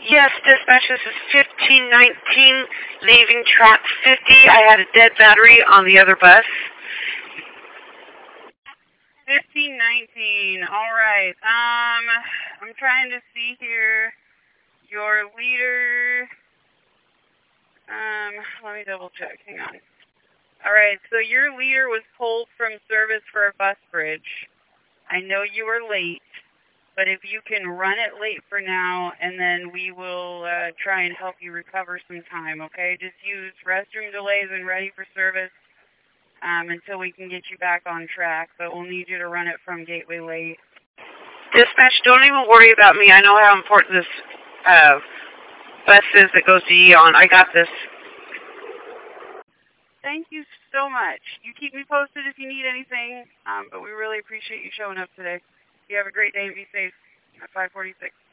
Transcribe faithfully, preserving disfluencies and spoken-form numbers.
Yes, dispatch, this is fifteen nineteen, leaving track fifty. I had a dead battery on the other bus. fifteen nineteen, alright. Um, I'm trying to see here. Your leader, um, let me double check, hang on. Alright, so your leader was pulled from service for a bus bridge. I know you were late, but if you can run it late for now, and then we will uh, try and help you recover some time, okay? Just use restroom delays and ready for service um, until we can get you back on track, but we'll need you to run it from Gateway late. Dispatch, don't even worry about me. I know how important this uh, bus is that goes to Eon. I got this. Thank you so much. You keep me posted if you need anything, um, but we really appreciate you showing up today. You have a great day and be safe. At five forty-six.